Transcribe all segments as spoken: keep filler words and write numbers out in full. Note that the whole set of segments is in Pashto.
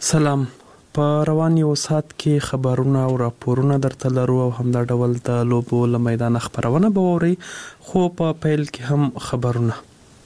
سلام. په روان یو ساعت کې خبرونه او راپورونه درته لرو او همدا ډول د لوبو له میدان خبرونه به واورئ، خو په پیل کې هم خبرونه.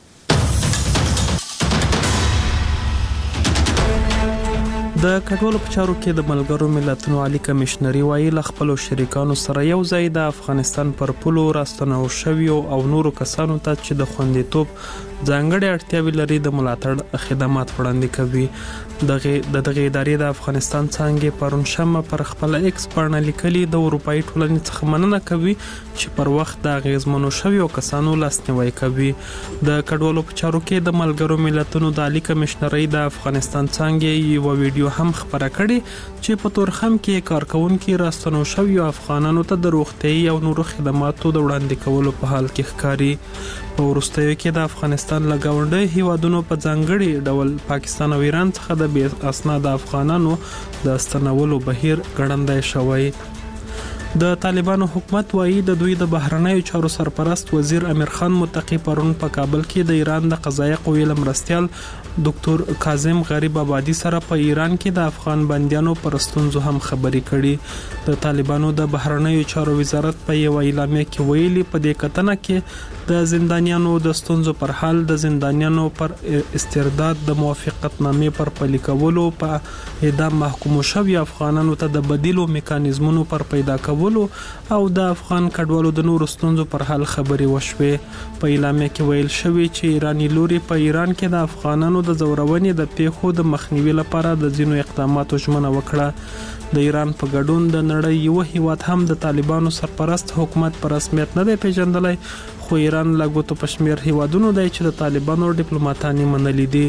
د کډوالو په چارو کې د ملګرو ملتونو عالی کمشنري وايي له خپلو شریکانو سره یو ځای د افغانستان پر پولو راستنو شویو او نورو کسانو ته چې د خوندیتوب ځانګړي اړتیاوې لري د ملاتړ خدمات وړاندې کوي. دغه د دغه ادارې د افغانستان څانګې پرون شمه پر خپل ایکس باندې لیکلي د اروپאי ټولنې څخه مننه کوي چې پر وخت د غیزمنو شویو کسانو لاسنیوي کوي. د کډوالو په چارو کې د ملګرو ملتونو د عالی کمشنري د افغانستان څانګې یو ویډیو هم خبره کړې چې په تورخم کې کارکونکو راستنو شویو افغانانو ته د روغتي او نورو خدماتو د وړاندې کولو په حال کې ښکاري. په وروستیو کې د افغانستان له ګاونډي هیوادونو په ځانګړي ډول پاکستان او ایران څخه د بې اسناد افغانانو د استنولو بهیر ګړندی شوی. د طالبانو حکومت وايي د دوی د بهرنیو چارو سرپرست وزیر امیر خان متقی پرون په کابل کې د ایران د قضایه قوې له مرستیال ډاکټر کاظم غریب آبادی سره په ایران کې د افغان بندیانو پر ستونزو هم خبرې کړي. د طالبانو د بهرنیو چارو وزارت په یو اعلامیه کې ویلي په دې کتنه کې د زندانیانو د ستونزو پر حل، د زندانیانو پر استرداد، د موافقتنامې پر پلي کولو، په اعدام محکوم شوی افغانانو ته د بدیلو میکانیزمونو پر پیدا کولو او د افغان کډوالو د نورو ستونزو پر حل خبرې وشوې. په اعلامیه کې ویل شوی چې ایرانی لوري په ایران کې د افغانانو د زورونې د پیښو د مخنیوي لپاره د ځینو اقداماتو ژمنه وکړه. د ایران په ګډون د نړۍ یو هیواد هم د طالبانو سرپرست حکومت په رسمیت نه دی پیژندلی، خو ایران له ګوتو په شمېر هیوادونو دی چې د طالبانو ډیپلوماتان یې منلي دي.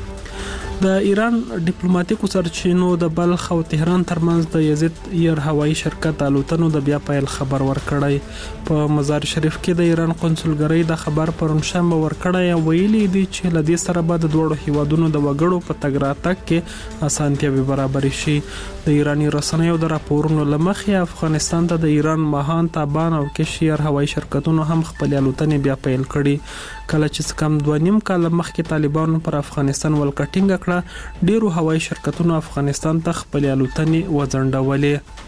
د ایران ډیپلوماټیکو سرچینو د بلخ او تهران ترمنځ د یزید ایر هوایي شرکت الوتنو د بیا پیل خبر ورکړی. په مزار شریف کې د ایران قونسلګرۍ د خبر پرون شنبه ورکړی او ویلي دي چې له دې سره به د دوړو هیوادونو د وګړو په تګ راتګ کې اسانتیاوې برابرې شي. د ایرانی رسنیو د راپورونو له مخې افغانستان ته د ایران ماهان، تابان او کشیر هوایي شرکتونو هم خپل الوتنې بیا پیل کړي. کله چې کم دوه نیم کال مخکې طالبانو پر افغانستان ولکټینګ کړه، ډیرو هوایي شرکتونو افغانستان ته خپل الوتنې وځنډولې.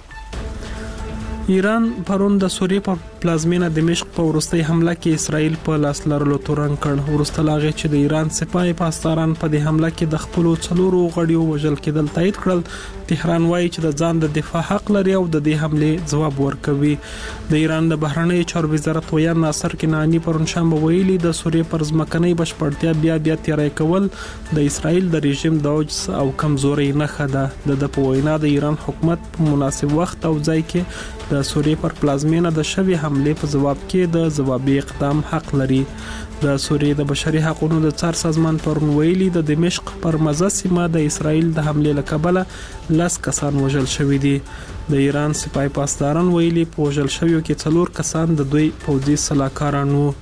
ایران پرون د سوریې په پلازمینه دمشق په وروستۍ حمله کې اسرائیل په لاس لرلو تورن کړ. وروسته لا غي چې د ایران سپاه پاسداران په دې حمله کې د خپل څلورو غړیو وژل کېدل تایید کړل. تهران وایي چې د ځان د دفاع حق لري او د دې حمله ځواب ورکوي. د ایران د بهرنیو چارو وزارت ویان ناصر کنعانی پرون شنبه ویلي د سوریې پر ځمکنۍ بشپړتیا بیا بیا تیاری کول د اسرائیل د رژیم د عجز او کمزوري نښه ده. د په وینا د ایران حکومت په مناسب وخت او ځای کې د سوریې پر پلازمینه د شوی حمله په جواب کې د ځوابي اقدام حق لري. د سوریې د بشري حقوقو د څار سازمان پرون ویلي د دمشق پر مزه سیمه د اسرائیل د حمله له کبله لاس کسان وژل شوی دي. د ایران سپاه پاسداران ویلي په وژل شویو کې څلور کسان د دوی پوځي سلاکاران وو.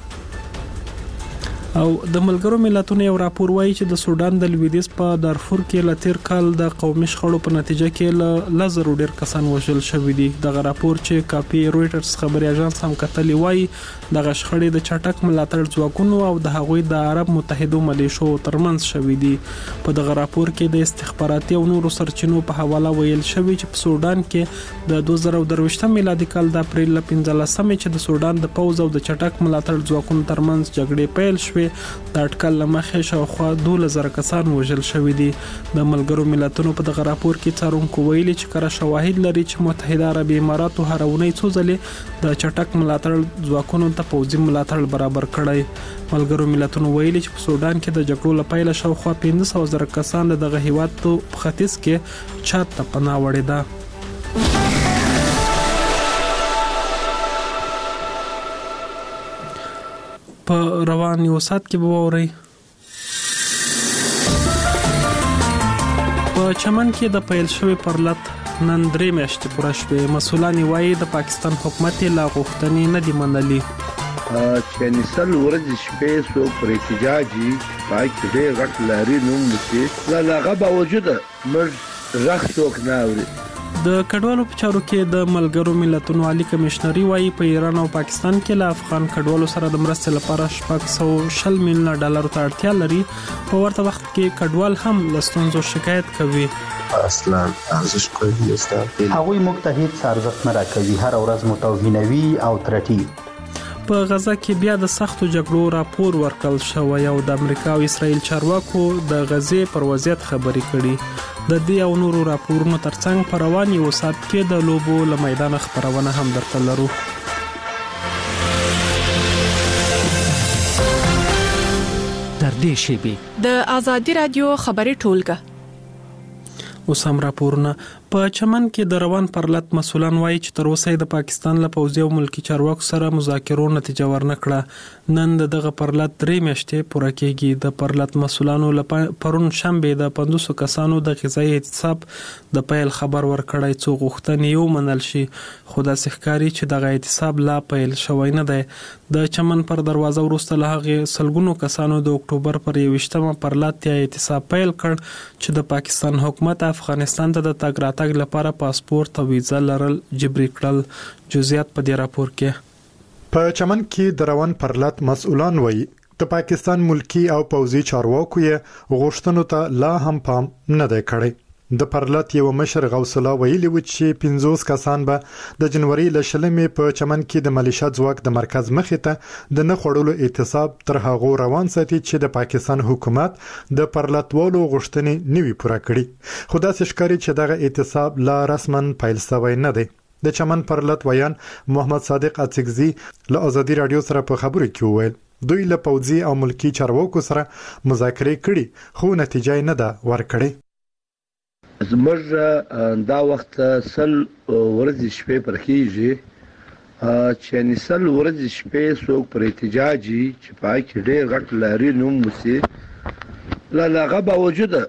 او د ملګرو ملتونو یو راپور وایي چې د سودان د لویدیځ په دارفور کې ل تیر کال د قومي شخړو په نتیجه کې ل زرو ډیر کسان وژل شوی دي. دغه راپور چې کاپی رويټرز خبري اژانس هم کتلی وایي دغه شخړې د چټک ملاتړ ځواکونو او د هغوی د عرب متحدو ملیشو ترمنځ شوی دي. په دغه راپور کې د استخباراتي او نورو سرچینو په حواله ویل شوی چې په سودان کې د دوه زره درویشتم میلادي کال د اپریل ل پنځلسمې چې د سودان د پوز او د چټک ملاتړ ځواکونو ترمنځ جګړې پیل شوې، د اټکل لمخې شاوخوا دوولس زره کسان وژل شوي دي. د ملګرو ملتونو په دغه راپور کې څارونکو ویلي چې کره شواهد لري چې متحده عربي اماراتو هر اونۍ څو ځلې د چټک ملاتړ ځواکونو ته پوځي ملاتړ برابر کړی. ملګرو ملتونو ویلي چې په سودان کې د جګړو له پیله شاوخوا پنځه سوه زره کسان د دغه هیواد په ختیځ کې چاد ته پناه وړې ده. په روان یو ساعت کې به واورئ په چمن کې د پیل شوی پرلط نن درې میاشتې پوره شوې. مسؤلان وایي د پاکستان حکومت لا غوښتنې نه دي منلي. چې نسل ورځ شپې سو پر احتجاجي پای کې ډېر غټ لاري نوم نشي لا هغه باوجود مر رخ څوک نه اوري. د کډوالو په چارو کې د ملګرو ملتونو عالی کمشنري وايي په ایران او پاکستان کې له افغان کډوالو سره د مرستې لپاره شپږ سوه شل میلیونه ډالر ته اړتیا لري. په ورته وخت کې کډوال هم له ستونزو شکایت کوي. اصلا ارزش کوي استاد هغوی موږ ته هیڅ ارزښت نه راکوي، هر ورځ متوهینوي او ترټي. په غزا کې بیا د سختو جګړو راپور ورکړل شوی او د امریکا او اسرائیل چارواکو د غزې پر وضعیت خبرې کړي. د دې او نورو راپورونو ترڅنګ په روان یو ساعت کې د لوبو له میدان خبرونه هم درته لرو. در دې شیبې د آزادي رادیو خبري ټولګه اوس هم راپورونه. په چمن کې د روان پرلط مسولان وایي چې تر اوسه د پاکستان له پوځي او ملکی چارواکو سره مذاکرو نتیجه ورنکړه. نن دغه پرلط درې میاشتې پوره کېږي. د پرلط مسولانو لپاره پرون شنبه د پنځوس کسانو د غذایی اعتصاب د پیل خبر ورکړی څو غوښتنې یو منل شي، خو داسې ښکاري چې دغه اعتصاب لا پیل شوی نه دی. د چمن پر دروازه وروسته له هغې سلګونو کسانو د اکتوبر پر یوویشتمه پرلط یا اعتصاب پیل کړ چې د پاکستان حکومت افغانستان ته د تګ راتګ لپاره پاسپورت او ویزا لرل جبري کړل. جزئیات په دې راپور کې. په چمن کې د روان پرلط مسؤلان وایي د پاکستان ملکی او پوځي چارواکو یې غوښتنو ته لا هم پام نه دی کړی. د پرلط یو مشر غوث الله ویلي و چې پنځوس کسان به د جنوري ل شلمې په چمن کې د ملیشیا ځواک د مرکز مخې ته د نه خړولو اعتصاب تر هغه روان ساتي چې د پاکستان حکومت د پرلطوالو غوښتنې نوي پوره کړي. خو داسې ښکاري چې دغه اعتصاب لا رسما پیل شوی نه دی. د چمن پرلط ویان محمد صادق اڅکزي له آزادي رادیو سره په خبرو کې وویل دوی له پوځي او ملکی چارواکو سره مذاکرې کړي خو نتیجه نه ده ورکړې. زموږ دا وخت سل ورځې شپې پر کېږي چې یعنې سل ورځې شپې څوک پر احتجاجي چې په هغې کې ډېر غټ لاري نوم وسي له هغه باوجوده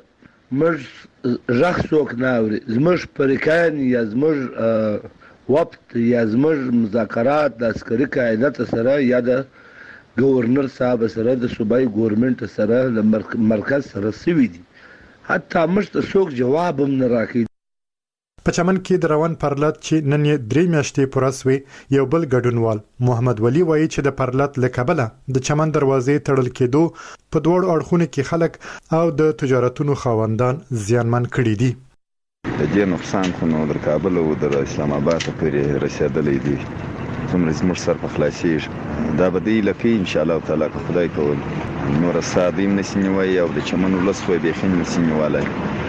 موږ غږ څوک نه اوري. زموږ پریکان یا زموږ وفد یا زموږ مذاکرات د عسکري قاعدت سره یا د ګورنر صاحب سره د صوبایي ګورنمنټ سره د مرکز سره سوي دي، حتی موږ ته څوک جواب هم نه راکوي. په چمن کې د روان پرلط چې نن یې درې میاشتې پوره سوې یو بل ګډونوال محمد ولی وایي چې د پرلط له کبله د چمن دروازې تړل کېدو په دواړو اړخونو کې خلک او د تجارتونو خاوندان زیانمن کړي دي. د دې نقصان خو نو در کابل او در اسلام آباد پورې رسېدلی دی. څومره زموږ سر په خلاصېږي دا به دی لکه انشاءالله تعالی که خدای کول نور ساده هم نشي نیولی او د چمن ولس خو یې بیخي نشي نیولی.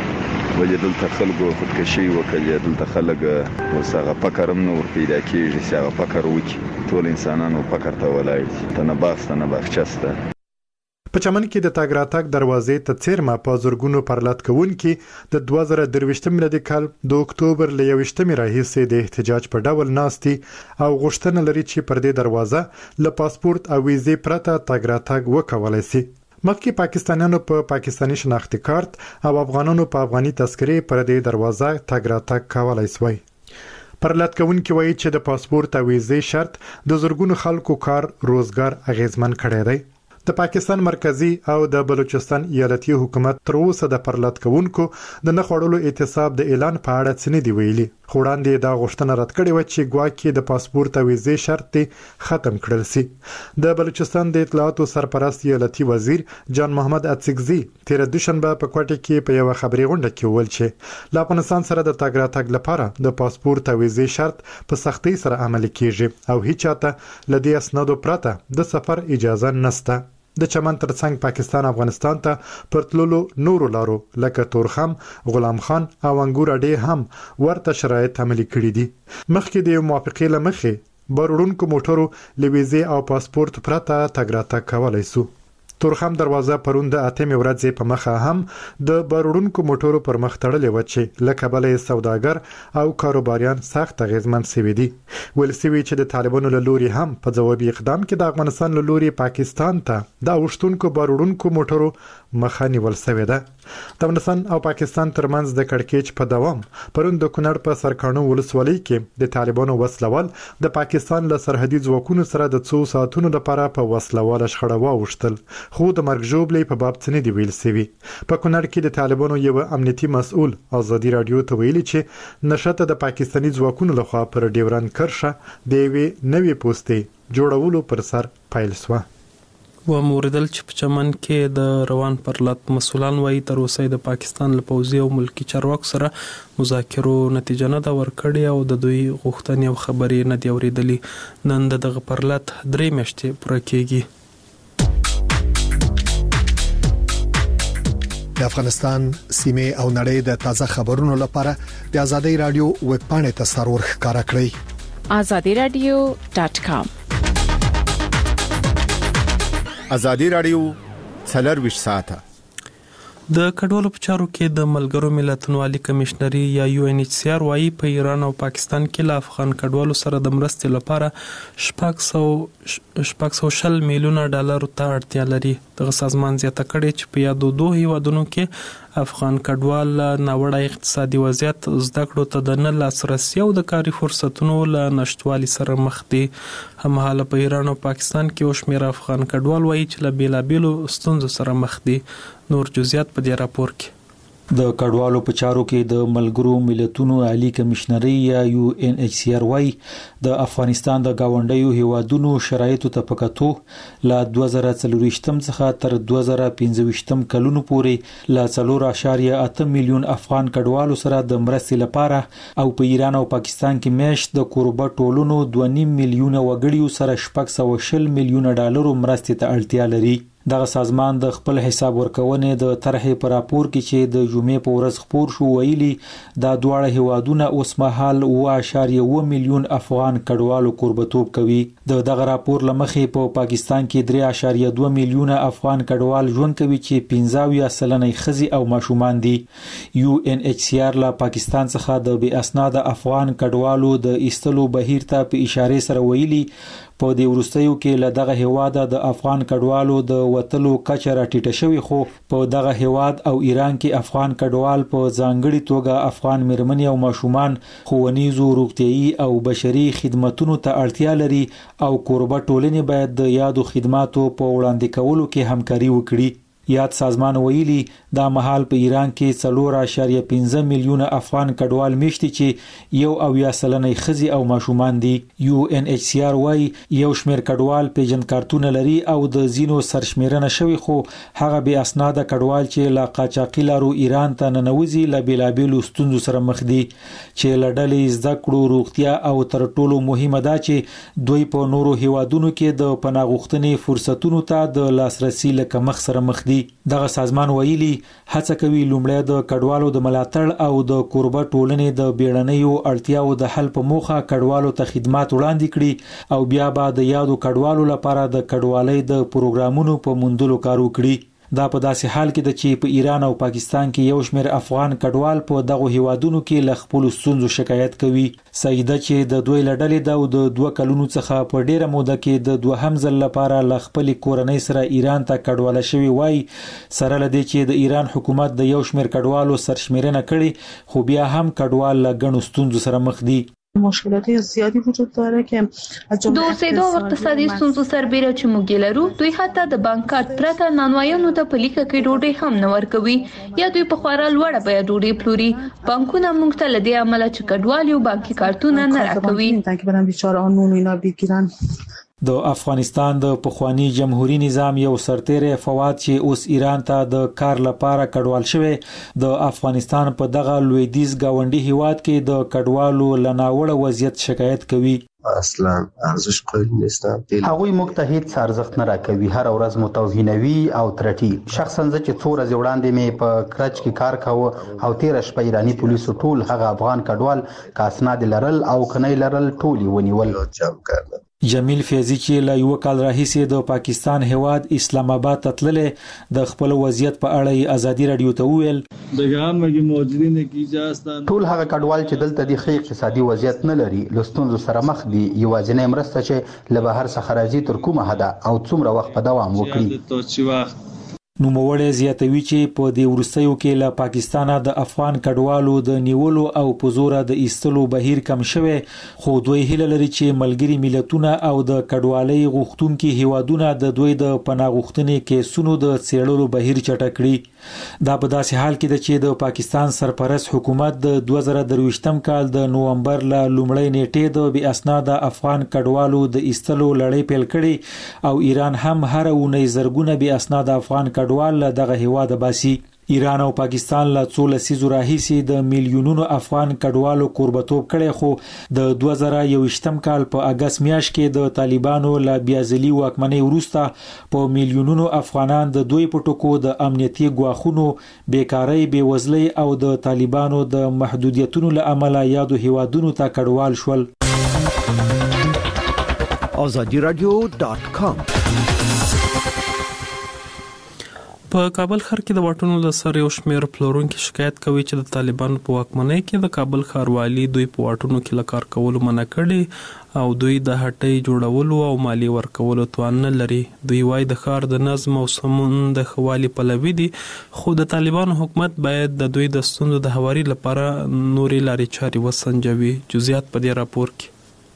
ولې دلته خلکو خودکشي وکړي، دلته خلک اوس هغه فکر هم نه ور پیدا کېږي چې هغه فکر وکړي. ټول انسانانو فکر ته ولاړ دي، ته نه باغ ته نه باغچه شته. په چمن کې د تګ راتګ دروازې ته څیرمه په زرګونو پرلط کوونکي د دوه زره درویشتم میلادي کال د اکتوبر له یوویشتمې راهیسې د احتجاج په ډول ناستي او غوښتنه لري چې پر دې دروازه له پاسپورت او ویزې پرته تګ راتګ وکولای شي. مخکې پاکستانیانو په پاکستاني شناختی کارت او افغانانو په افغاني تذکرې پر دې دروازه تګ راتګ کولای شوی. پرلط کوونکي وایي چې د پاسپورت او ویزې شرط د زرګونو خلکو کار روزګار اغیزمن کړی دی. د پاکستان مرکزی او د بلوچستان ایالتي حکومت تر اوسه د پرلط کوونکو د نه خوړلو اعتصاب د اعلان په اړه څه نه دی ویلي. خو وړاندې دا غوښتنه رد کړې وه چې ګواکې د پاسپورت او ویزې شرط ختم کړل سي. د بلوچستان د اطلاعاتو سرپرست ایالتي وزیر جان محمد اڅکزي تېره دوشنبه په کوټه کې په یوه خبري غونډه کې وویل چې له افغانستان سره د تګ راتګ لپاره د پاسپورت او ویزې شرط په سختۍ سره عملي کیږي او هیڅ چاته له دې اسنادو پرته د سفر اجازه نشته. د چمن ترڅنګ پاکستان افغانستان ته پر تللو نورو لارو لکه تورخم، غلام خان او انګور اډې هم ورته شرایط عملي کړي دي. مخکې د یو موافقې له مخې بار وړونکو موټرو له ویزې او پاسپورت پرته تګ راتګ کولی سو. تورخم دروازه پرون د اتمې ورځې په مخه هم د بار وړونکو موټرو پر مخ تړلې وه چې له کبله یې سوداګر او کاروباریان سخت اغیزمن سوي دي. ویل سوي چې د طالبانو له لوري هم په ځوابي اقدام کې د افغانستان له لوري پاکستان ته د اوښتونکو بار وړونکو موټرو مخه نیول شوې ده. د افغانستان او پاکستان ترمنځ د کړکېچ په دوام پرون د کونړ په سرکانو ولسوالۍ کې د طالبانو وسلوال د پاکستان له سرحدي ځواکونو سره د څو ساعتونو لپاره په وسلواله شخړه واوښتل، خو د مرګ ژوبلې په باب څه نه دی ویل شوي. په کونړ کې د طالبانو یو امنیتي مسؤل ازادي رادیو ته ویلي چې نشته د پاکستاني ځواکونو لخوا پر ډیورند کرښه د یوې نوې پوستې جوړولو پر سر پیل شوه. و موردل چې په چمن کې د روان پرلط مسولان وایي تر اوسه د پاکستان له پوځي او ملکی چارواکو سره مذاکرو نتیجه نه ده ورکړې او د دوی غوښتنې او خبرې نه دي اورېدلې. نن دغه پرلط درې میاشتې پوره کېږي. د افغانستان سیمه او نړۍ د تازه خبرونو لپاره د آزادۍ رادیو ویب پاڼې ته سرور ښکارا کړئ آزادی رادیو ډاٹ کام. آزادی رادیو څلور ساعته د کډوالو په چارو کې د ملګرو ملتونو عالی کمشنري یا یو ان ایچ سی آر وايي په ایران او پاکستان کې له افغان کډوالو سره د مرستې لپاره شپږ سوه میلیونه ډالر ته اړتیا لري. دغه سازمان زیاته کړې چې په یادو دوه هیوادونو کې افغان کډوال ناوړه اقتصادي وضعیت، زده کړو ته د نه لاسرسي او د کاري فرصتونو له نشټوالي سره مخ دي. هماهاله په ایران او پاکستان کې یو شمېر افغان کډوال وایي چې له بیلابیلو ستونزو سره مخ دي. نور جزئیات په دې راپور کې. د کډوالو په چارو کې د ملګرو ملتونو عالی کمشنري یا یو ان ایچ سی آر وايي د افغانستان د گاونډیو هیوادونو شرایطو ته پکاتو له دوه زره څلورویشتم څخه تر دوه زره پنځویشتم کلونو پورې له څلور اعشاریه اته میلیون افغان کډوالو سره د مرستې لپاره او په ایران او پاکستان کې میاشت د کوربه ټولونو دوه نیم میلیون وګړیو سره شپږ سوه شل میلیون ډالرو مرستې ته اړتیا لري. دغه سازمان د خپل حساب ورکونې د طرحې پر راپور کې چې د جمعې په ورځ خپور شو ویلي دا دواړه هیوادونه اوس مهال اوه اعشاریه اوه میلیون افغان کډوالو کوربتوب کوي. د دغه راپور لمخې په پاکستان کې درې اعشاریه دوه میلیونه افغان کډوال ژوند کوي چې پنځه اویا سلنه ښځې او ماشومان دي. یو ان ایچ سی آر له پاکستان څخه د بې اسناده افغان کډوالو د ایستلو بهیر ته په اشاره سره ویلي په دې وروستیو کې له دغه هیواده د افغان کډوالو د وتلو کچه راټیټه شوې، خو په دغه هیواد او ایران کې افغان کډوال په ځانګړي توګه افغان میرمنې او ماشومان ښوونیزو، روغتیايي او بشري خدماتو ته اړتیا لري او کوربه ټولنې باید د یادو خدماتو په وړاندې کولو کې همکاري وکړي. یاد سازمان ویلي دا مهال په ایران کې څلور اعشاریه پنځه میلیونه افغان کډوال میشتي چې یو اویا سلنه ښځې او ماشومان دي. یو ان ایچ سی آر وايي یو شمېر کډوال پیژند کارتونه لري او د ځینو سرشمیرنه شوی، خو هغه بې اسناده کډوال چې له قاچاقي لارو ایران ته ننوځي له بیلابیلو ستونزو سره مخ دي چې له ډلې زده کړو، روغتیا او تر ټولو مهمه ده چې دوی په نورو هیوادونو کې د پناه غوښتنې فرصتونو ته د لاسرسي له کمښت سره مخ دي. دغه سازمان ویلي هڅه کوي لومړی د کډوالو د ملاتړ او د کوربه ټولنې د بیړنیو اړتیاو د حل په موخه کډوالو ته خدمات وړاندې کړي او بیا به د یادو کډوالو لپاره د کډوالۍ د پروګرامونو په موندلو کار وکړي. دا په داسې حال کې ده چې په ایران او پاکستان کې یو شمېر افغان کډوال په دغه هیوادونو کې له خپلو ستونزو شکایت کوي. سیده چې د دوی له ډلې ده او د دوه کلونو څخه په ډیره موده کې د دوهم ځل لپاره له خپلې کورنۍ سره ایران ته کډواله شوي وای، سره له دې چې د ایران حکومت د یو شمېر کډوالو سرشمیرنه کړي، خو بیا هم کډوال له ګڼو ستونزو سره مخ دي. مشکلات زیادی وجود داره که از جمله اوسېدو او اقتصادي ستونزو سربېره چې موږ لرو، دوی حتی د بانک کارت پرته نانوایانو ته په لیکه کې ډوډۍ هم نه ورکوي یا دوی په خورا لوړه بیه ډوډۍ پلوري. بانکونه موږ ته له دې امله چې کډوال یو بانکي کارتونه نه راکوي که برن بیچاره آنون اینا بگیرن. د افغانستان د پخوانی جمهوریت نظام یو سرتیری فواد چې اوس ایران ته د کار لپاره کډوال شوی، د افغانستان په دغه لویدیځ گاونډي هیواد کې د کډوالو لناوړه وضعیت شکایت کوي. اصلا ارزش قائل نیستم. هغوی موږ ته هیڅ ارزښت نه راکوي، هر ورځ متوهینوي او ترټي. شخصا زه چې څو ورځې وړاندې مې په کرچ کې کار کاوه او تیر شپه ایرانی پولیسو ټول هغه افغان کډوال که اسناد لرل او کنه لرل ټول ونیول. جمیل فیضی چې له یو کال راهیسې د پاکستان هیواد اسلام آباد ته تللی، د خپل وضعیت په اړه ازادي رادیو ته وویل ټول هغه کډوال چې دلته د ښه اقتصادي وضعیت نه لري له ستونزو سره مخ دي. یوازینۍ مرسته چې له بهر څخه راځي تر کومه حده او څومره وخت په دوام وکړي. نوموړی زیاتوي چې په دې وروستیو کې له پاکستانه د افغان کډوالو د نیولو او په زوره د ایستلو بهیر کم شوی، خو دوی هیله لري چې ملګري ملتونه او د کډوالۍ غوښتونکي هیوادونه د دوی د پناه غوښتنې کیسونو د څېړلو بهیر چټک کړي. دا په داسې حال کې ده چې د پاکستان سرپرست حکومت د دوه زره درویشتم کال د نومبر له لومړۍ نیټې د بې اسناده افغان کډوالو د ایستلو لړۍ پیل کړي او ایران هم هر اونۍ زرګونه بې اسناده افغان کډوال له دغه هیواده باسي. ایران او پاکستان له څو لسیزو راهیسې د میلیونونو افغان کډوالو کوربتوب کړي، خو د دوه زره یوویشتم کال په اگست میاشت کې د طالبانو له بیازلي واکمنۍ وروسته په میلیونونو افغانان د دوی په ټکو د امنیتي ګواښونو، بیکارۍ، بېوزلۍ او د طالبانو د محدودیتونو له امله یادو هیوادونو ته کډوال شول. آزادی رادیو ډاټ کام. په کابل ښار کې د واټونو د سر یو شمېر پلورونکي شکایت کوي چې د طالبانو په واکمنۍ کې د کابل ښاروالي دوی په واټونو کې له کار کولو منع کړي او دوی د هټۍ جوړولو او مالیې ورکولو توان نه لري. دوی وایي د ښار د نظم او سمون د ښه والي پلوي دي، خو د طالبانو حکومت باید د دوی د ستونزو د هواري لپاره نورې لارې چارې وسنجوي. جزئیات په دې راپور کې.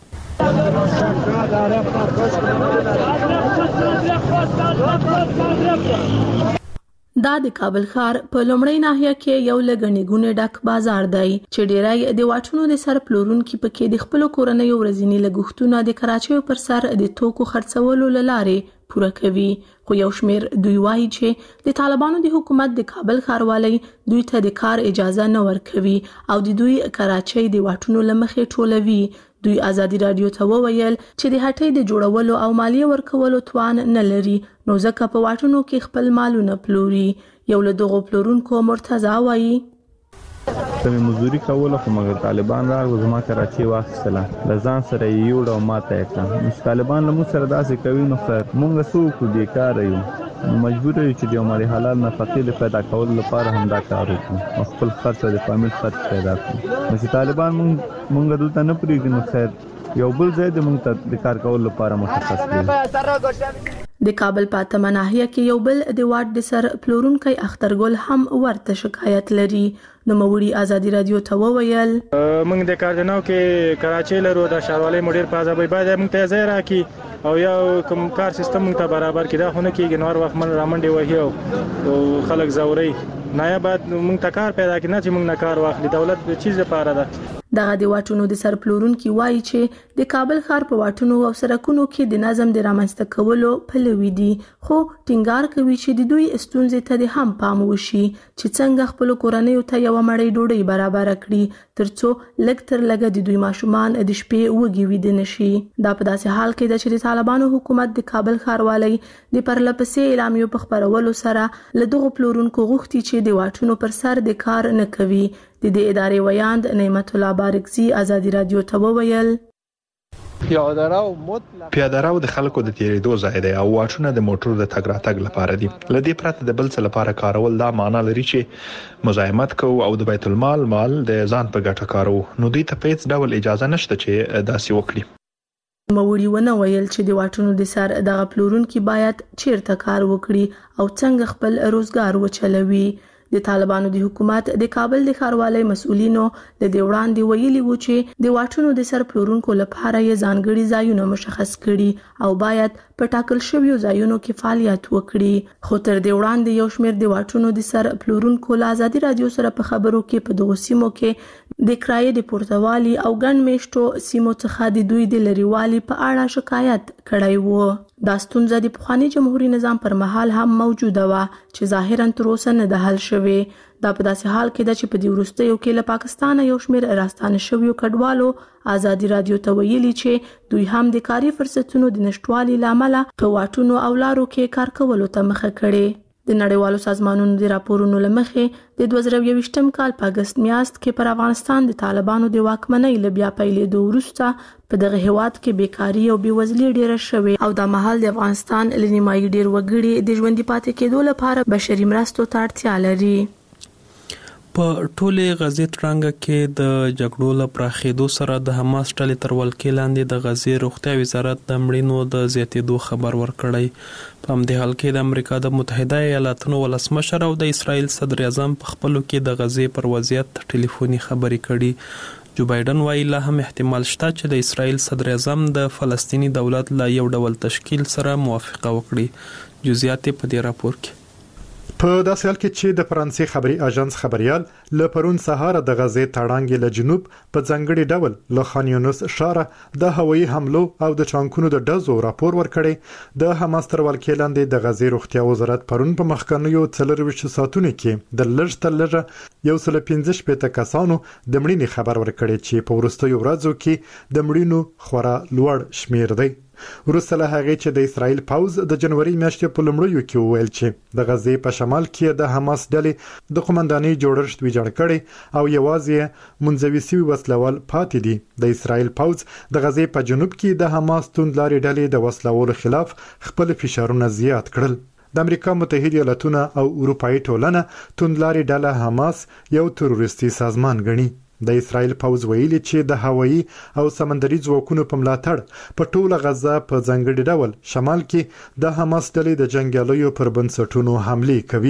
دا د کابل ښار په لومړی ناحیه کې یو لګنی ګونه ډک بازار دی چې ډیری د واټونو د سر پلورونکو پکې د خپل کورنۍ ورځنی لګښتونه د کراچۍ پر سر د توکو خرڅولو لاره پوره کوي. خو یو شمیر دوی وایي چې د طالبانو د حکومت د کابل ښاروالۍ دوی ته د کار اجازه نه ورکوي او د دوی کراچۍ د واټونو لمخې ټولوي. دوی آزادی رادیو ته وویل چې د هټۍ د جوړولو او مالیه ورکولو توان نه لري، نو ځکه په واټونو کې خپل مالونه پلوري. یو له دغو پلورونکو مرتضی وایي سمې مزدوري کوله، خو مګر طالبان راغلل زما کراچۍ واخیستله، له ځان سره یې یوړه او ماته یې کړه. چې طالبان له موږ سره داسې کوي نو خیر موږ څه وکړو، بیکاره یو، نو مجبور یو چې د یو مالي حلال نفقې د پیدا کولو لپاره هم دا کار وکړو او خپل خرڅ او د فامیل خرڅ پیدا کړو. نو چې طالبان موږ موږ دلته نه پرېږدي نو خیر یو بل ځای د موږ ته د کار کولو لپاره مشخص کړي. د کابل په اتمه ناحیه کې یو بل د واټ د سر پلورونکی اخترګل هم ورته شکایت لري. نو موري آزادی رادیو ته وویل موږ د کارجناو کې کراچۍ لرو، د ښاروالۍ مدیر په ځای باید موږ ته ځای راکړي او یو کوم کار سیستم موږ ته برابر کړي. دا خو نه کېږي، نور وخت من رامنډي وهي او خلک زوري نه بعد موږ ته کار پیدا کړي، نه چې موږ نه کار واخلي. دولت د چیز لپاره ده. دغه د واټونو د سر پلورونکي وایي چې د کابل ښار په واټونو او سړکونو کې د نظم د رامنځته کولو پلوي دي، خو ټینګار کوي چې د دوی ستونزې ته د هم پام وشي چې څنګه خپل کورنۍ ته یو مړۍ ډوډۍ برابر کړي ترڅو لږ تر لږه د دوی ماشومان د شپې وږي ویده نشي. دا په داسې حال کې ده چې د طالبانو حکومت د کابل ښاروالۍ د پرلپسې اعلامیو په خپرولو سره له دغو پلورونکو غوښتي چې د واټونو پر سر د کار نه کوي. د دې ادارې ویاند نعمت الله بارکزي آزادی رادیو ته وویل پیاده رو د خلکو د تیریدو ځای دی او واټونه د موټرو د تګ راتګ لپاره دي. لدې پرته د بل څه لپاره کارول دا معنا لري چې مزاحمت کوو او د بیت المال مال د ځان په ګټه کارو، نو دوی ته هیڅ ډول اجازه نشته چې داسې وکړي. موري ونه ویل چې د واټونو د سر دغه پلورونکي باید چیرته کار وکړي او څنګه خپل روزګار وچلوي. د طالبانو د حکومت د کابل د ښاروالۍ مسؤلینو د دې وړاندې ویلي وو چې د واټونو د سر پلورونکو لپاره یې ځانګړي ځایونه مشخص کړي او باید په ټاکل شویو ځایونو کې فعالیت وکړي. خو تر دې وړاندې یو شمېر د واټونو د سر پلورونکو له آزادي رادیو سره په خبرو کې په دغو سیمو کې د کرایې د پورتوالي او ګڼ میشتو سیمو څخه د دوی د لرېوالي په اړه شکایت کړی وو. دا ستونزه د پخواني جمهوریت نظام پر مهال هم موجوده وه چې ظاهرا تر اوسه نه ده حل شوې. دا په داسې حال کې ده چې په دې وروستیو کې له پاکستانه یو شمېر راستانه شویو کډوالو آزادي رادیو ته ویلي چې دوی هم د کاري فرصتونو د نشټوالي له امله په واټونو او لارو کې کار کولو ته مخه کړې. د نړیوالو سازمانونو د راپورونو له مخې د دوه زره یوویشتم کال په اګست میاشت کې پر افغانستان د طالبانو د واکمنۍ له بیا پیلېدو وروسته په دغه هیواد کې بیکاري او بېوزلي ډېره شوې او دا مهال د افغانستان له نیمایي ډېر وګړي د ژوندي پاتې کېدو لپاره بشري مرستو ته اړتیا لري. په ټوله غزې ترانګه کې د جګړو له پراخېدو سره د حماس ډلې تر ولکې لاندې د غزې روغتیا وزارت د مړینو د زیاتېدو خبر ورکړی. په همدې حال کې د امریکا د متحده ایالاتونو ولسمشر او د اسرائیل صدر اعظم په خپلو کې د غزې پر وضعیت ټلیفوني خبرې کړي. جو بایدن وایي لا هم احتمال شته چې د اسرائیل صدر اعظم د فلسطینی دولت له یو ډول تشکیل سره موافقه وکړي. جزئیات په دې راپور کې. په داسې حال کې چې د فرانسې خبري اژانس خبريال له پرون سهار د غزې تړانګې له جنوب په ځنګړي ډول له خان یونس ښار د هوایي حملو او د ټانکونو د ډزو راپور ورکړی. د حماس تر ولکې لاندې د غزې روغتیا وزارت پرون په مخکنیو څلور ویشت ساعتونو کې د لږ تر لږه یو سل پنځه شپېته کسانو د مړینې خبر ورکړی چې په وروستیو ورځو کې د مړینو خورا لوړ شمیر دی. وروسته له هغې چې د اسرائیل پوځ د جنوري میاشتې په لومړیو کې وویل چې د غزې په شمال کې د حماس ډلې د قومندانۍ جوړښت ویجاړ کړی او یوازې منځوي سوي وسلوال پاتې دي. د اسرائیل پوځ د غزې په جنوب کې د حماس توندلارې ډلې د وسلوالو خلاف خپل فشارونه زیات کړل. د امریکا متحده ایالاتونه او اروپאי ټولنه توندلارې ډله حماس یو تروریستي سازمان ګڼي. د اسرائیل پوځ ویلي چې د هوایي او سمندري ځواکونو په ملاتړ په ټوله غزه په ځنګړي ډول شمال کې د حماس ډلې د جنگیالیو پر بنسټونو حمله کوي.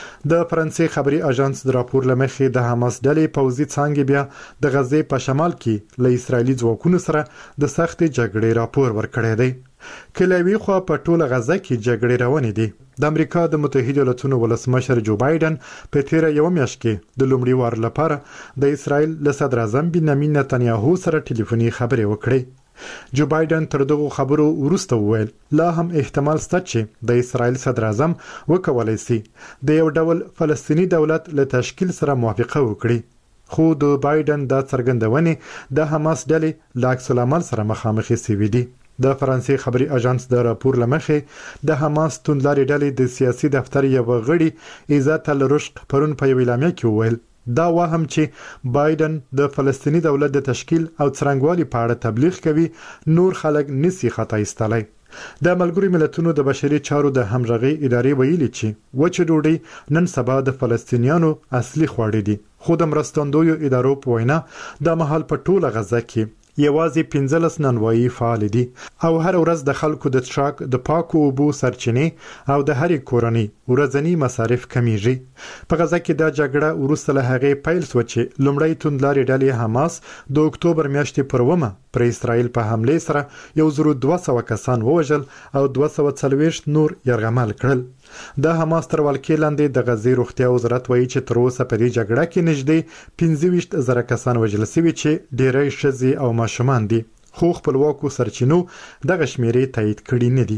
د فرانسې خبري اژانس د راپور لمخې د حماس ډلې پوځي څانګې بیا د غزې په شمال کې له اسرائیلي ځواکونو سره د سخت جګړې راپور ورکړی دی. کلوي خو په ټوله غزه کې جګړې روانې دي. د امریکا د متحده ایالاتونو ولسمشر جو بایدن په تیر یو میاشت کې د لومړي وار لپاره د اسرائیل له صدر اعظم بنیامین نتنیاهو سره ټلیفوني خبرې وکړې. جو بایدن تر دغه خبرو وروسته وویل لا هم احتمال شته چې د اسرائیل صدر اعظم وکولای شي د یو ډول فلسطینی دولت له تشکیل سره موافقه وکړي. خو د بایدن د څرګندونې د حماس ډلې له عکس العمل سره مخامخ شوي دي. د فرانسې خبري اژانس د راپور لمخې د حماس توندلارې ډلې د سیاسي دفتر یو غړي عزت الرشق پرون په یو اعلامیه کې وویل دا وهم چې بایدن د فلسطینی دولت د تشکیل او څرنګوالي په اړه تبلیغ کوي نور خلک نسی خطا ایستلای. د ملګرو ملتونو د بشري چارو د همغږي ادارې ویلي چې وچه ډوډۍ نن سبا د فلسطینیانو اصلي خواړه دي. خو د مرستندویو ادارو په وینا د مهال په ټوله غزه کې یوازې پنځلس نانوایي فعال دي او هر ورځ د خلکو د څښاک د پاکو اوبو سرچینې او د هرې کورنۍ ورځنی مصارف کمیږي. په غزه کې د جګړه وروسته له هغې پیل شو چې لومړی توندلارې ډلې حماس د اکتوبر میاشتې پر اومه پر اسرائیل په حمله سره یو زر دوه سوه کسان ووژل او دوه سوه څلوېښت نور یرغمل کړل. د حماس تر ولکې لاندې د غزې روغتیا وزارت وایي چې تر اوسه په دې جګړه کې نږدې پنځه ویشت زره کسان وژل شوي چې ډېری ښځې او ماشومان دي. خو خپلواکو سرچینو دغه شمیرې تایید کړي نه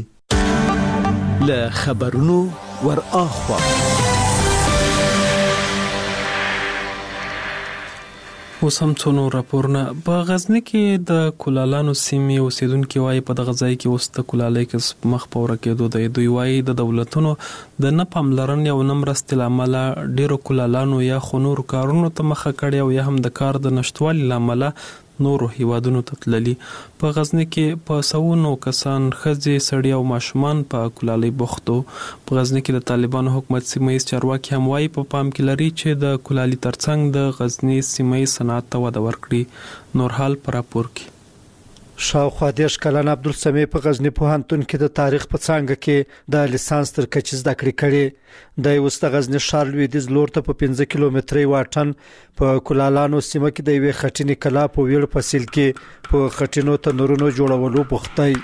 دي. له خبرونو ور اخوا اوس هم څو نور راپورونه. په غزني کې د کولالانو سیمې اوسیدونکو وايي په دغه ځای کې اوس د کولالۍ کې مخ په ورکېدو دی. دوی وايي د دولتونو د نه پاملرنې او نه مرستې له امله ډېرو کولالانو یا خو نورو کارونو ته مخه کړې او یا هم د کار د نشتوالي له امله نورو هیوادونو ته تللي. په غزني کې په سوونو کسان ښځې سړي او ماشومان په کولالۍ بوختو. په غزني کې د طالبانو حکومت سیمه‌ییز چارواکي هم وايي په پام کې لري چې د کولالۍ ترڅنګ د غزني سیمه‌ییز صنعت ته وده ورکړي. نور حال پر راپور کې. شاوخوا دیش کلن عبدالسمی په غزنی پوهنتون کې د تاریخ په څانګه کې د لیسانس تر کچې زده کړې کړې. د وسط غزنی ښار لویدیځ لور ته په پنځه کیلومتري واټن په کولالانو سیمه کې د یوې خټینې کلا په ویړ فصیل کې په خټینو تنورونو جوړولو بوختی.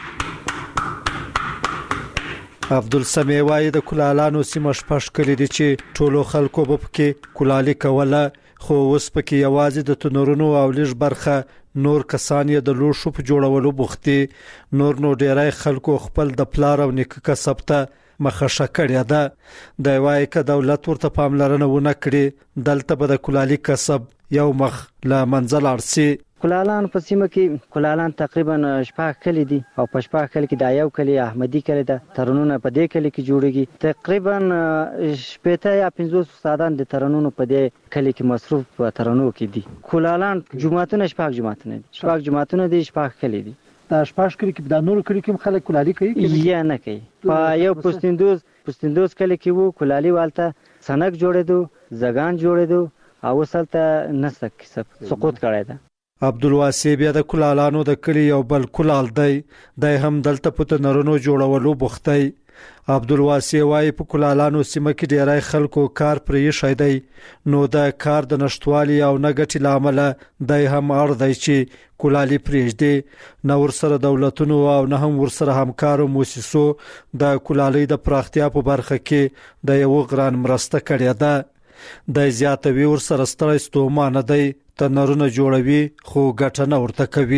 عبدالسمی وايي د کولالانو سیمه شپږ کلی دي چې ټولو خلکو په کې کولالي کوله خو اوس پکې یوازې د تنورونو او لږ برخه نور کسان یې د لوښو په جوړولو بوختي. نور نو ډیری خلکو خپل د پلار او نیکه کسب ته مخه کړې ده. د وايي ک دولت ورته پاملرنه ونه کړي دلته به د کولالي کسب یو مخ لا منزل ارسي. کولالان په سیمه کې کولالان تقریبا شپږ کلی دي او په شپږ کلی کې د یو کلی احمدي کلی ده. ترنونه په دې کلی کې جوړیږي. تقریبا شپږ یا پنځوس استادان د ترنونو په دې کلی کې مصروف په ترنو کې دي. کولالان جمعهتون شپږ جمعهتون دي. شپږ جمعهتون دي شپږ کلی دي. د شپږ کلی کې د نور کلی کې خلک کولالي کوي یا نه کوي. په یو پستندوز پستندوز کلی کې وو کولالي والته سنک جوړېدو زغان جوړېدو او وسلته نسته کسب سقوط کړی ده. عبدالواسع بیا د کولالانو د کلی یو بل کولال دی د هم دلته په تنرونو جوړولو بوختی. عبدالواسع وايي په کولالانو سیمه کې ډیری خلکو کار پرې شي دی نو د کار د نشټوالي او نګټي لامل د هم اړ دی چې کولالي پرېږدي نو ورسره دولتونو او نه هم ورسره همکارو موسسو د کولالي د پراختیا په برخه کې د یو غران مرسته کړې ده. د زیاتوي ورسره ستړی ستومانه دی تنرونه جوړوي خو ګټه نه ورته کوي.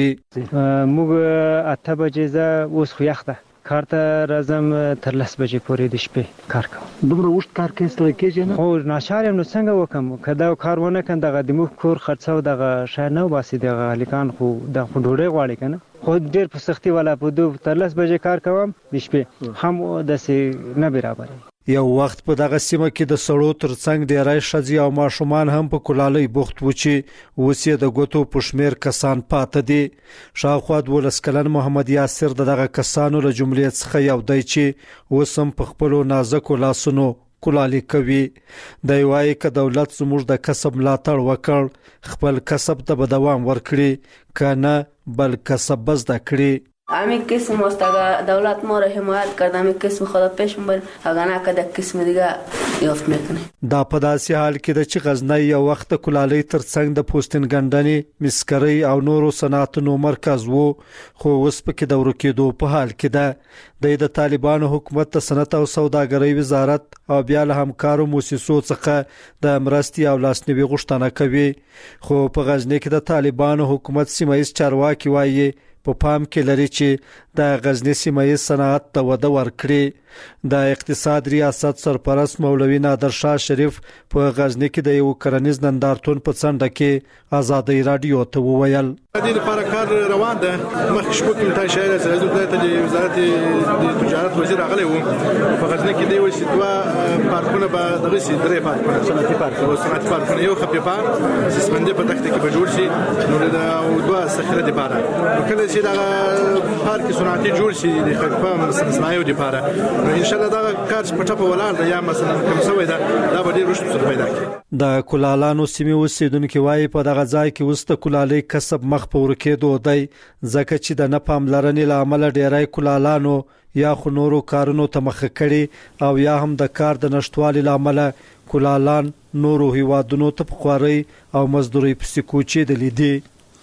موږ اته بجې زه اوس خو یخ ده کار ته راځم تر لس بجې پورې د شپې کار کوم. دومره اوږد کار کوې ستړی کېږې نه؟ خو ناچار یم نو څنګه وکړم که دا کار ونه کړم دغه د موږ کور خرڅه او دغه شاید نه وباسي دغه هلکان خو د خو ډوډۍ غواړي که نه خو ډېر په سختي والا په دو تر لس بجې کار کوم د شپې هم داسې نه برابر. یو وخت په دغه سیمه کې د سړو ترڅنګ ډیری ښځې او ماشومان هم په کولالۍ بوخت و چې اوس یې د ګوتو په شمېر کسان پاته دي. شاوخوا دولس کلن محمد یاسر د دغه کسانو له جملې څخه یو دی چې اوس هم په خپلو نازکو لاسونو کولالي کوي. دی وایي که دولت زموږ د کسب ملاتړ وکړ خپل کسب ته به دوام ورکړي که نه بل کسب به زده کړي. همین قسم است اگر دولت ما را حمایت کرد همین قسم خدا پیش میبریم اگر نه که قسم دیگه یافت میکنه. دا په داسې حال کې ده چې غزنی یو وخت کولالۍ ترڅنګ د پوستین ګنډنې مسکرۍ او نورو صنعتونو مرکز وو خو اوس پکې د ورکېدو په حال کې ده. د طالبانو حکومت د صنعت او سوداګرۍ وزارت او بیا له همکارو موسسو څخه د مرستې او لاسنیوي غوښتنه کوي خو په غزنی کې د طالبانو حکومت سیمه ایز چارواکي وایي په پام کې لري چې د غزنی سیمه ایز صنعت ته وده ورکړي. د اقتصاد ریاست سرپرست مولوي نادر شاه شریف په غزنی کې د یو کرنیز نندارتون په څنډه کې آزادۍ رادیو ته وویل د دې لپاره کار روان ده. مخکې شپږ کلمه شاعر سره د وزارت د تجارت وزیر راغلی و په غزنی کې دی وسی دوه پارکونه به دغه سي درې پارکونه صنعتي پارک او صنعتي پارکونه یو خپې پارک سسپندې په تخته کې به جوړ شي نو د دوه سخره د پاره کله چې دا پارک صنعتي جوړ شي د خپل صنایعو لپاره ان شاء الله دا کار په ټاپه ولاړ دی یا مثلا کوم څه دا دا به ډیر رشد سره پیدا کړي. د کولالانو سیمې اوسیدونکو وايي په دغه ځای کې وست کولالۍ کسب مخ په ورکېدو دی ځکه چې د نه پاملرنې لامل ډیری کولالانو یا خو نورو کارونو ته مخ کړي او یا هم د کار د نشټوالي لامل کولالان نورو هیوادونو ته په خواري او مزدوري پسې کوچې دي.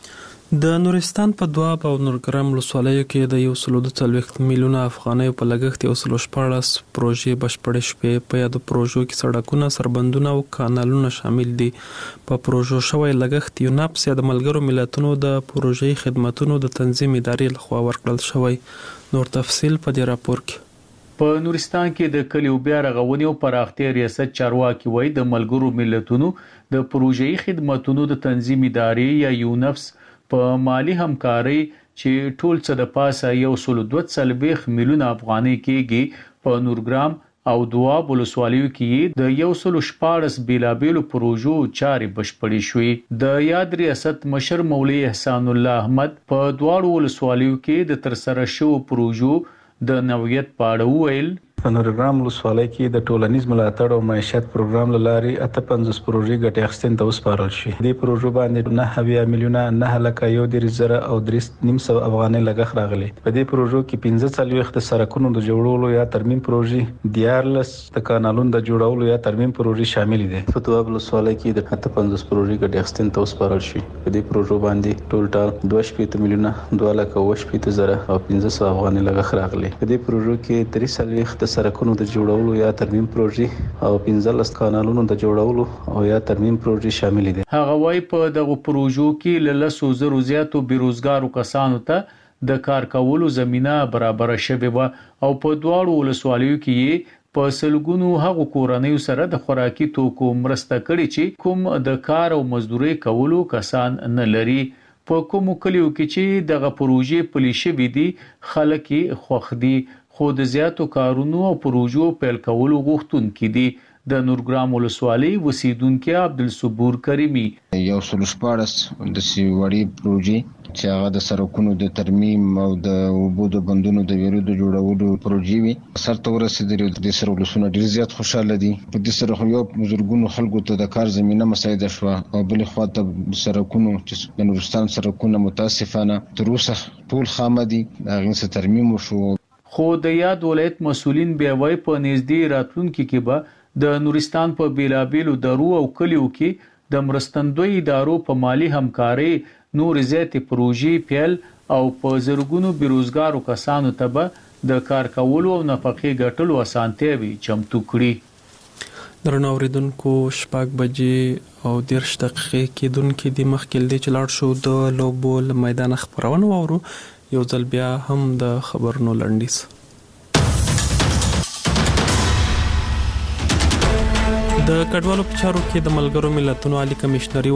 د نورستان په دواب او نورګرام ولسوالیو کې د یو سل دوه څلوېښت میلیونه افغانیو په لګښت یو سل شپاړس پروژې بشپړې شوې. په یادو پروژو کې سړکونه، سربندونه او کانالونه شامل دي. په پروژو شوی لګښت یوناپس یا د ملګرو ملتونو د پروژې خدماتونو د تنظیم ادارې لخوا ورکړل شوی. نور تفصیل په دې راپور کې. په نورستان کې د کلیو بیا رغونې او پراختیا ریاست چارواکي وایي د ملګرو ملتونو د پروژې خدماتونو د تنظیم ادارې یا یوناپس په مالی همکاري چې ټول څه د پاسه یو سل دوه څلوېښت میلیونه افغانۍ کېږي په نورګرام او دواب ولسوالیو کې د یو سل شپاړس بیلابیلو پروژو چارې بشپړې شوې. د یاد ریاست مشر مولوي احسان الله احمد په دواړو ولسوالیو کې د ترسره شوو پروژو د نوعیت په اړه وویل. په نورګرام ولسوالۍ کې د ټولنیز ملاتړ او معیشت پروګرام لارې اته پنځوس پروژې ګټې اخیستنې ته وسپارل شوې. دې پروژو باندې نه اویا میلیونه نه لکه یو دېرش زره او درې نیم سوه افغانۍ لګښت راغلی. په دې پروژو کې پنځه څلوېښت د سړکونو د جوړولو یا ترمیم پروژې، دیارلس د کانالونو د جوړولو یا ترمیم پروژې شامل دي. په دواب ولسوالۍ کې د اته پنځوس پروژې ګټې اخیستنې ته وسپارل شوې. په دې پروژو باندې ټول ټال دوه شپېته میلیونه دوه لکه اوه شپېته زره او پنځه سوه افغانۍ لګښت راغلی. په دې پروژو کې درې څلوېښت د سړکونو د جوړولو یا ترمیم پروژې او پنځلس کانالونو د جوړولو او یا ترمیم پروژې شامل دي. هغه وايي په دغه پروژو کې له لسو زرو زیاتو بیروزګارو کسانو ته د کار کولو زمينه برابر شوه او په دواړو ولسوالیو کې په سلګونو هغو کورنیو سره د خوراکي توکو مرسته کړې چې کوم د کار او مزدوري کولو کسان نه لري. په کومو کلیو کې چې دغه پروژې پلي شوې دي خلک خوښ دي خو د زیاتو کارونو او پروژو پیل کولو غوښتونکي دي. د نورګرام ولسوالۍ وسیدونکو عبدالصبور کریمی یو سلوشپارس د سیوړی پروژې چې هغه د سرکونو د ترمیم او د اوبو د بندونو د ویرو د جوړولو پروژې وي سرته ورسېدل د سر ولسونه ډیر زیات خوشاله دي په دې سره یو بزرګونو خلکو ته د کار زمينه مساعده شو او بل خو ته سرکونو چې د نورستان سرکونه متاسفانه تر اوسه ټول خامدي هغه څه ترمیم شو خو د یاد ولایت مسولین بیا وای په نږدې راتلونکو کې به د نورستان په بیلابیلو درو او کلیو کې د مرستندوی ادارو په مالی همکاري نور زیاتې پروژې پیل او په زرګونو بیروزګارو کسانو ته به د کار کولو او نفقې ګټلو اسانتیاوي چمتو کړي درنو اوریدونکو شپږ بجې او دیرش دقیقې کېدونکې د مخکې د چلاړ شو د لوبو میدان خبرونه وورو یو ځل بیا هم د خبرونو لنډیز د کډوالو په چارو کې د ملګرو ملتونو عالی کمشنري